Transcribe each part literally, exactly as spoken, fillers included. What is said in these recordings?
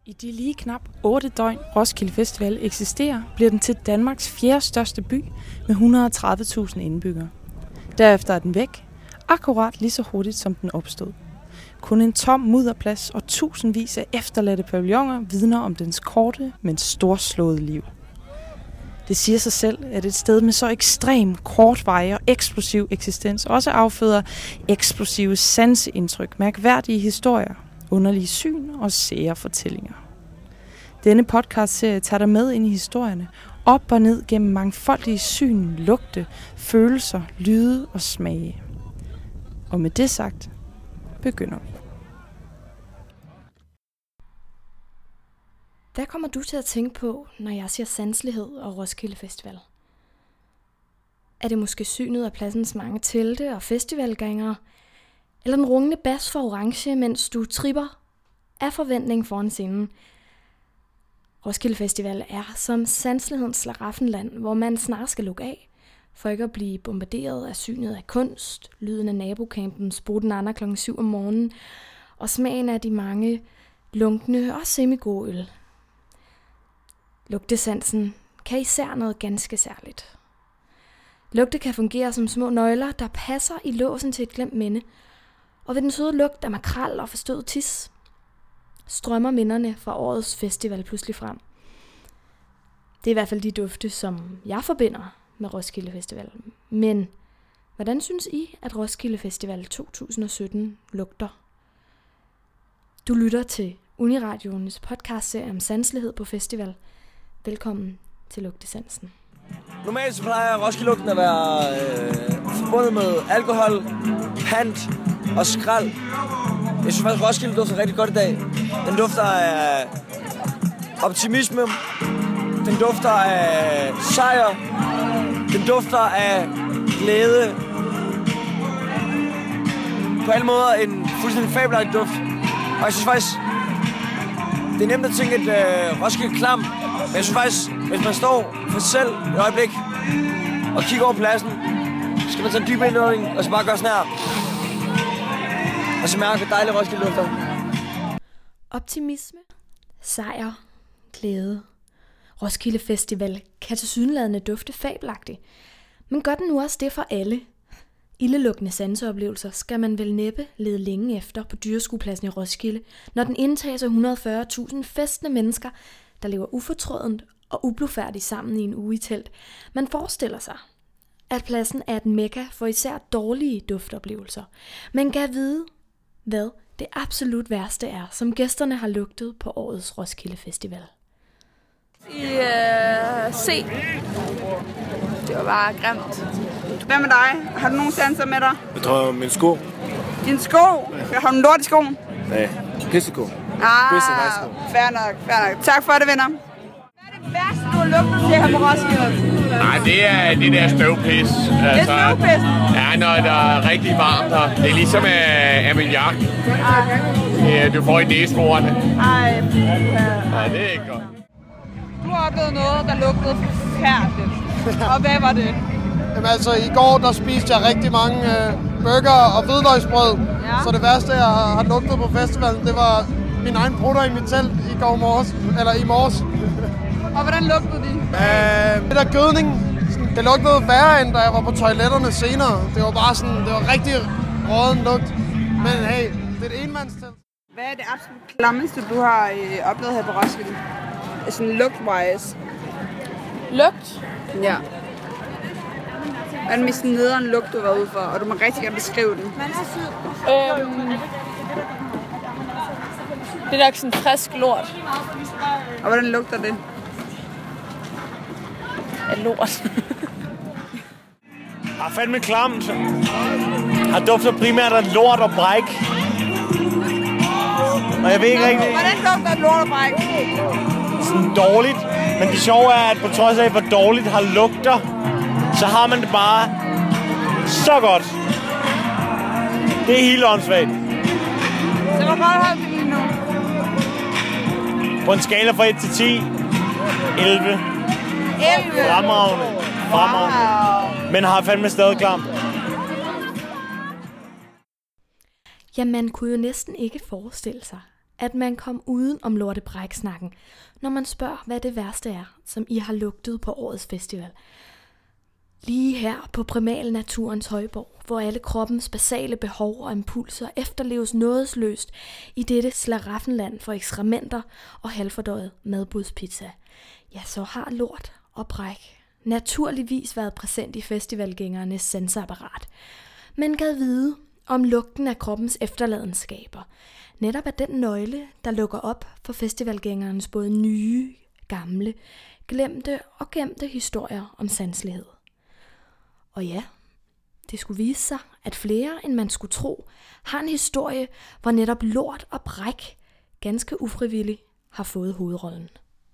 I de lige knap otte døgn Roskilde Festival eksisterer, bliver den til Danmarks fjerde største by med et hundrede og tredive tusind indbyggere. Derefter er den væk, akkurat lige så hurtigt som den opstod. Kun en tom mudderplads og tusindvis af efterladte pavilloner vidner om dens korte, men storslåede liv. Det siger sig selv, at et sted med så ekstrem, kortvarig og eksplosiv eksistens også afføder eksplosive sanseindtryk, mærkværdige historier, underlige syn og sære fortællinger. Denne podcastserie tager dig med ind i historierne, op og ned gennem mangfoldige syn, lugte, følelser, lyde og smage. Og med det sagt, begynder vi. Hvad kommer du til at tænke på, når jeg siger sanselighed og Roskilde Festival? Er det måske synet af pladsens mange telte og festivalgængere? Eller den rungende bas for orange, mens du tripper af forventning foran scenen? Roskilde Festival er som sanselighedens slaraffenland, hvor man snart skal lukke af, for ikke at blive bombarderet af synet af kunst, lyden af nabocampen sprutten andre klokken syv om morgenen, og smagen af de mange lunkne og semigode øl. Lugtesansen kan især noget ganske særligt. Lugte kan fungere som små nøgler, der passer i låsen til et glemt minde, og ved den søde lugt af makrel og forstøvet tis, strømmer minderne fra årets festival pludselig frem. Det er i hvert fald de dufte, som jeg forbinder med Roskilde Festival. Men hvordan synes I, at Roskilde Festival to tusind og sytten lugter? Du lytter til Uniradioens podcastserie om sanselighed på festival. Velkommen til Lugtesansen. Normalt så plejer Roskilde-lugten at være øh, forbundet med alkohol, pant og skrald. Jeg synes faktisk, Roskilde dufter rigtig godt i dag. Den dufter af optimisme. Den dufter af sejr. Den dufter af glæde. På alle måder en fuldstændig fabelagtig duft. Og jeg synes faktisk, det er nemt at tænke, at øh, Roskilde er klam. Men jeg synes faktisk, hvis man står for sig selv et øjeblik og kigger over pladsen, så skal man tage en dyb indånding og så bare gøre sådan her. Og så mærke, hvor dejligt Roskilde lufter. Optimisme, sejr, glæde. Roskilde Festival kan tilsyneladende dufte fabelagtigt. Men gør den nu også det for alle? Ildelugtende sanseoplevelser skal man vel næppe lede længe efter på dyreskuepladsen i Roskilde, når den indtages af et hundrede og fyrre tusind festende mennesker, der lever ufortrødent og ublufærdigt sammen i en uge i telt. Man forestiller sig, at pladsen er et mekka for især dårlige duftoplevelser. Man kan vide, hvad det absolut værste er, som gæsterne har lugtet på årets Roskilde Festival. I øh, C. Det var bare grimt. Hvad med dig? Har du nogen sanser med dig? Jeg tror, min sko. Din sko? Har du en lort i skoen? Nej, pissesko. Ah, fair nok, fair nok. Tak for det, venner. Hvad er det værste, du har lugtet til her på Roskilde? Nej, det er det der støvpis. Det er støvpis? Ja, når der er rigtig varmt her. Det er ligesom uh, ammoniak. Ja, du får i næseborene. Ej, Nej, det er ikke godt. Du har oplevet noget, der lugtede forfærdeligt. Og hvad var det? Jamen altså, i går der spiste jeg rigtig mange øh, burger og hvidløgsbrød. Ja. Så det værste, jeg har, har lugtet på festivalen, det var min egen brutter i mit telt i går morges, eller i morges. Og hvordan lugtede de? Øh, det der gødning, det lugtede værre, end da jeg var på toiletterne senere. Det var bare sådan, det var rigtig råden lugt. Men hey, det er et enmandstelt. Hvad er det absolut klammeste, du har øh, oplevet her på Roskilde? Sådan lugt-wise. Lugt? Ja. Hvad er den mest nederen lugt, du har været ude for? Og du må rigtig gerne beskrive den. Øhm, det er nok sådan frisk lort. Og hvordan lugter det? Af lort. Har fandme klamt. Har dufter primært af lort og bræk. Og jeg ved ikke rigtig... Hvordan lugter lort og bræk? Sådan dårligt. Men det sjove er, at på trods af, hvor dårligt har lugter, så har man det bare så godt. Det er helt åndssvagt. Så hvor godt har du det lige nu? På en skala fra et til ti. elleve. elleve? Fremragende. Fremragende. Wow. Men har fandme stadig klamt. Ja, man kunne jo næsten ikke forestille sig, at man kom uden om lortebræksnakken, når man spørger, hvad det værste er, som I har lugtet på årets festival. Lige her på primal naturens højborg, hvor alle kroppens basale behov og impulser efterleves nådesløst i dette slaraffenland for ekskrementer og halvfordøjet madbudspizza, ja, så har lort og bræk naturligvis været præsent i festivalgængernes sanseapparat. Men gad vide, om lugten af kroppens efterladenskaber netop er den nøgle, der lukker op for festivalgængernes både nye, gamle, glemte og gemte historier om sanselighed. Og ja, det skulle vise sig, at flere end man skulle tro, har en historie, hvor netop lort og bræk ganske ufrivilligt har fået hovedrollen.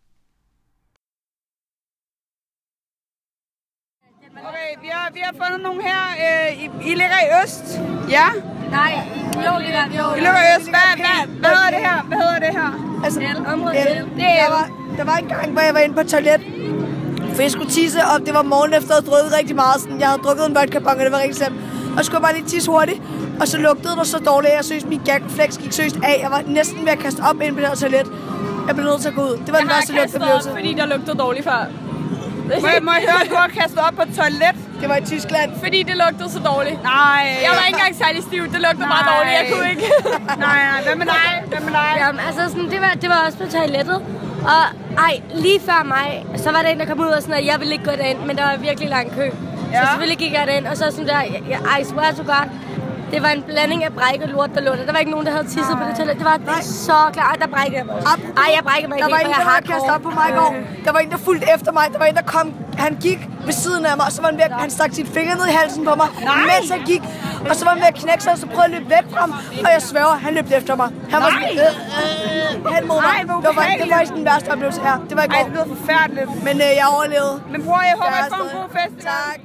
Okay, vi har, vi har fundet nogle her. Øh, I, I ligger i øst. Ja? Nej, jo, ligger jo. I ligger i øst. Hvad, hvad, hvad hedder det her? Hvad hedder det her? Altså, området El. Det er der var, der var en gang, hvor jeg var inde på toilet, for jeg skulle tisse, og det var morgen efter, at jeg havde drukket rigtig meget. Sådan, jeg havde drukket en vodka-bong, og det var rigtig slemt. Og så skulle jeg bare lige tisse hurtigt, og så lugtede det så dårligt, at jeg synes, min gagflex gik seriøst af. Jeg var næsten ved at kaste op ind på det her toilet. Jeg blev nødt til at gå ud. Det var jeg den værste lugtoplevelse. Fordi der lugtede dårligt før. Må jeg, må jeg høre, at du har kastet op på et toilet? Det var i Tyskland. Fordi det lugtede så dårligt. Nej. Jeg var ikke engang særlig stiv. Det lugtede bare dårligt. Jeg kunne ikke. nej, nej. Hvad med dig? Hvad med dig? Jamen, altså sådan, det var, det var også på toilettet. Og ej, lige før mig, så var der en, der kom ud og sådan, at jeg ville ikke gå derind, men der var virkelig lang kø. Ja. Så selvfølgelig gik jeg derind, og så sådan der, jeg, jeg, I swear to God, det var en blanding af bræk og lort, der lå der. Der var ikke nogen, der havde tisset på det toilet. Det var det så klart, der brækkede jeg mig også. Ej, jeg brækkede mig ikke. Der var en, der var kastet op på mig i går. Der var en, der fulgte efter mig. Der var en, der kom. Han gik ved siden af mig, og så var han ved at, han stak sit finger ned i halsen på mig, Nej. mens han gik. Og så var han ved at knække sig, og så prøvede at løbe væk fra ham. Og jeg sværger, han løb efter mig. Han var sådan, øh, øh, hen mod mig. Nej, det var, det var faktisk den værste oplevelse her. Det var i går. Ej, det lyder forfærdeligt. Men øh, jeg overlevede. Men bror, jeg håber, jeg får en god fest. Tak.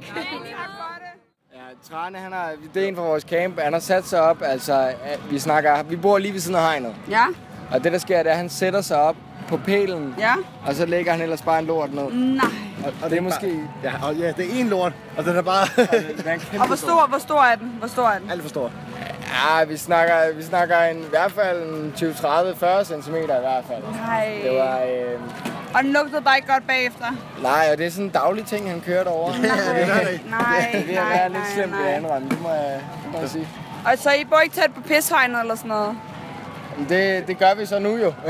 Trane, han har, det er en fra vores camp, han har sat sig op, altså, vi snakker, vi bor lige ved siden af hegnet. Ja. Og det der sker, det er, at han sætter sig op på pælen, ja. og så lægger han ellers bare en lort ned. Nej. Og, og det er måske... Ja, og ja, det er en lort, og den er bare... og, og hvor stor, hvor stor er den? Hvor stor er den? Alt for stor. Ja, vi snakker, vi snakker en, i hvert fald en tyve, tredive, fyrre centimeter i hvert fald. Nej. Det var... Øh... Og den lugtede bare ikke godt bagefter? Nej, og det er sådan en daglig ting, han kører derovre. Nej, nej, nej. Det er være lidt slemt ved at indrømme, det må jeg, det må jeg sige. Og så I bor ikke tæt på pishegnet eller sådan noget? Det, det gør vi så nu jo.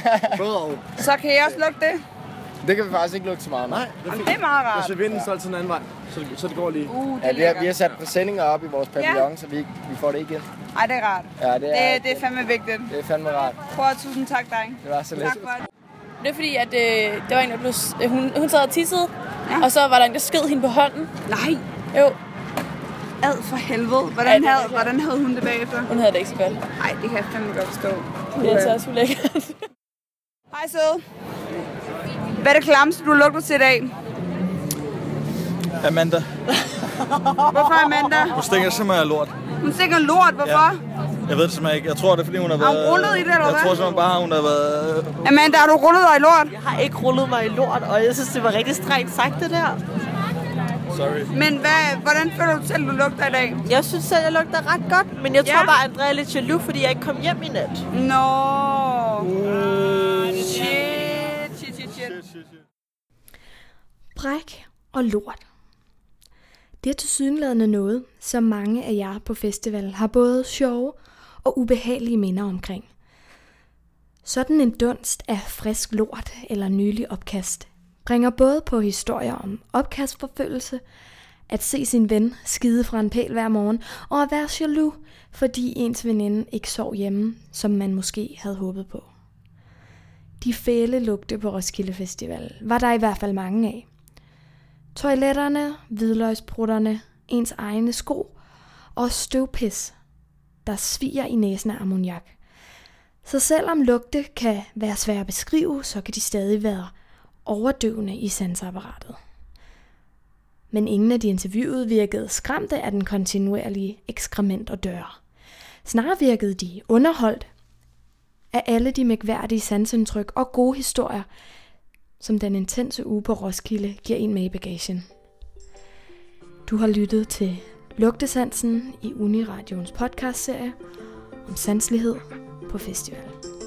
Så kan I også lugte det? Det kan vi faktisk ikke lugte så meget med. Nej, det er, Jamen, det er meget rart. Hvis vi vinder, så er det sådan en anden vej, så, så det går lige. Uh, det ja, vi har, vi har sat presenninger op i vores pavillon, ja. Så vi, vi får det igen. Ej, det er rart. Ja, det er, det, det er fandme vigtigt. Det er fandme rart. Prøv at tusind tak, dreng. Det var så lidt. Tak for det. Det er fordi, at øh, det var en, der blev, hun, hun sad og tissede, ja. Og så var der en, der sked hende på hånden. Nej. Jo. Ad for helvede. Hvordan, ja, havde, hvordan havde hun det bagefter? Hun havde det ikke så godt. Nej, det kan jeg fandme godt forstå. Det er altså også ulækkert. Hej søde. Hvad er det klamste, du har lugtet til i dag? Amanda. Hvorfor Amanda? Hun stinker simpelthen af lort. Hun stinker lort? Hvorfor? Ja. Jeg ved det simpelthen ikke. Jeg tror, det er fordi, hun har været... Har hun rullet i det, eller hvad? Jeg tror simpelthen bare, hun har været... Amanda, har du rullet dig i lort? Jeg har ikke rullet mig i lort, og jeg synes, det var rigtig strengt sagt, det der. Sorry. Men hvad, hvordan føler du selv, du lugter i dag? Jeg synes selv, jeg lugter ret godt, men jeg tror ja. bare, Andrea er lidt jaloux, fordi jeg ikke kom hjem i nat. Nå. Uh. Shit, shit, shit, shit. Bræk og lort. Det er tilsyneladende noget, som mange af jer på festival har både sjove og ubehagelige minder omkring. Sådan en dunst af frisk lort eller nylig opkast bringer både på historier om opkastforfølgelse, at se sin ven skide fra en pæl hver morgen, og at være jaloux, fordi ens veninde ikke sov hjemme, som man måske havde håbet på. De fæle lugte på Roskilde Festival var der i hvert fald mange af. Toiletterne, hvidløgsbrutterne, ens egne sko og støvpis, der sviger i næsen af ammoniak. Så selvom lugte kan være svære at beskrive, så kan de stadig være overdøvende i sanseapparatet. Men ingen af de interviewede virkede skræmte af den kontinuerlige ekskrement og dør. Snarere virkede de underholdt af alle de mærkværdige sansindtryk og gode historier, som den intense uge på Roskilde giver en med i bagagen. Du har lyttet til Lugtesansen i Uniradions podcastserie om sanselighed på festival.